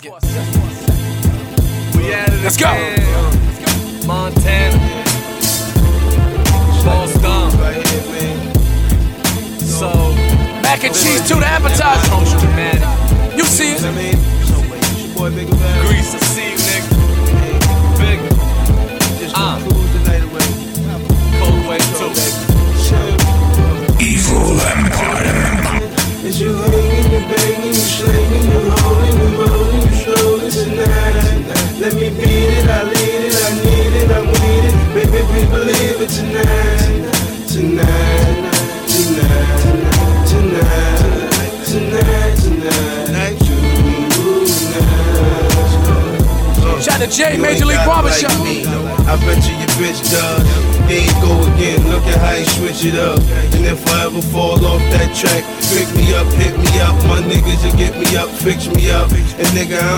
Let's go. Montana. Falls down. So, Mac and cheese to the appetizer. You see it. Grease to see you, nigga. Big. Cold way too. Evil Empire. Is you hanging, you banging, you slinging, you holding, you rolling, you strolling tonight. Let me beat it, I lead it, I need it, I'm with it. Baby, we believe it tonight. Tonight, tonight, tonight, tonight, tonight, tonight. Shout to J, Major League Barbershop. I bet you your bitch does. Here you go again, look at how you switch it up. And if I ever fall off that track, pick me up, hit me up. My niggas will get me up, fix me up. And nigga,